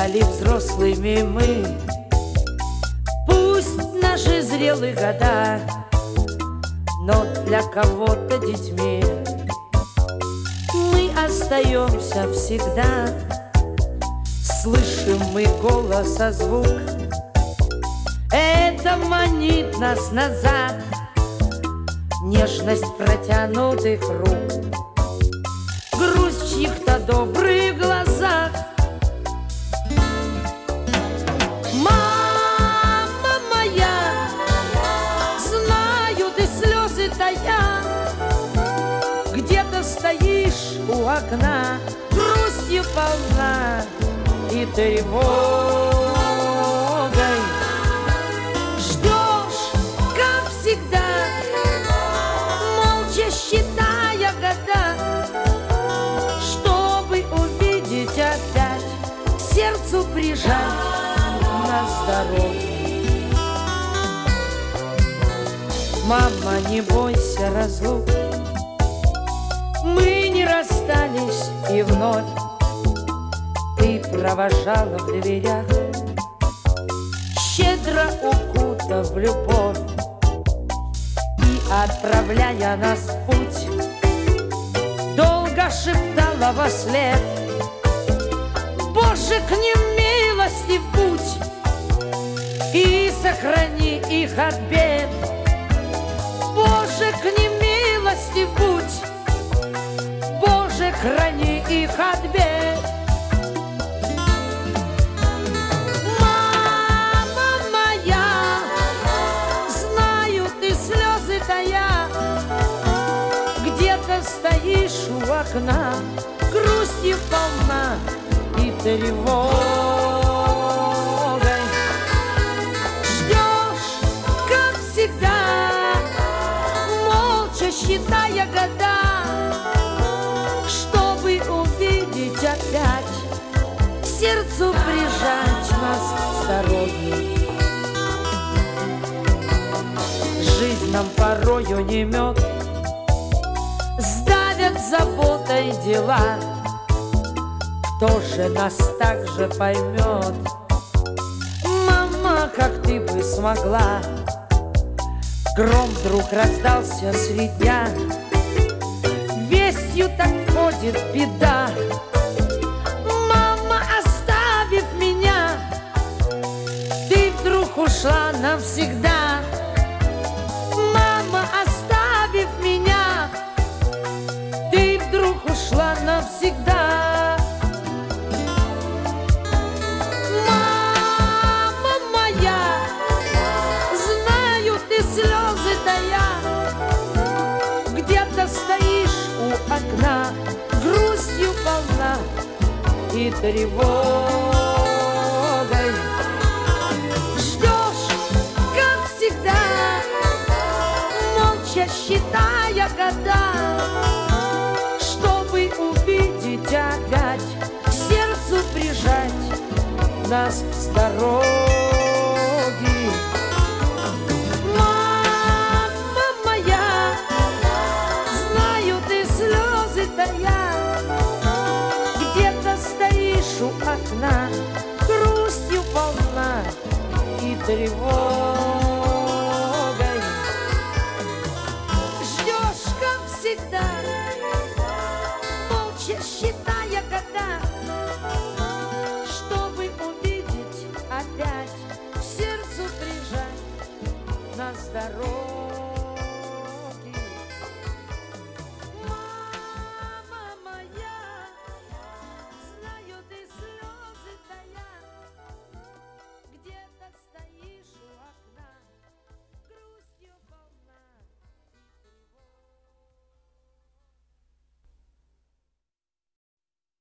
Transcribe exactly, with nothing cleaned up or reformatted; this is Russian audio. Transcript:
стали взрослыми мы. Пусть наши зрелые года, но для кого-то детьми. Мы остаемся всегда, слышим мы голос, а звук это манит нас назад, нежность протянутых рук, грусть в чьих-то добрых глазах. Мама моя, знаю, ты слезы тая, где-то стоишь у окна, грустью полна и тревогой. Ждешь, как всегда, молча считая года, чтобы увидеть опять, к сердцу прижать на здоровье. Мама, не бойся разлук, мы не расстались и вновь ты провожала в дверях, щедро укутав в любовь и отправляя нас в путь, долго шептала вослед: Боже, к ним милостив будь и сохрани их от бед. Боже, к ним милостив будь, Боже, храни их от бед. Мама моя, знаю, ты слезы тая, где-то стоишь у окна, грустью полна и тревогой. Ждешь, как всегда, молча считая года, чтобы увидеть опять, к сердцу прижать нас с дороги. Жизнь нам порою не мед, сдавят заботой дела. Кто же нас так же поймет? Мама, как ты бы смогла? Гром вдруг раздался средь дня, вестью так ходит беда. Мама, оставив меня, ты вдруг ушла навсегда. Мама, оставив меня, ты вдруг ушла навсегда. Мама моя, знаю, ты слезы тая, где-то стоишь у окна, грустью полна и тревогой. Ждешь, как всегда, молча считая года, чтобы увидеть опять, к сердцу прижать нас с дороги. Мама моя, знаю, ты слезы тая, где-то стоишь у окна, грустью полна и тревогой. Ждешь, как всегда, молча считая года, чтобы увидеть опять, к сердцу прижать на здоровье.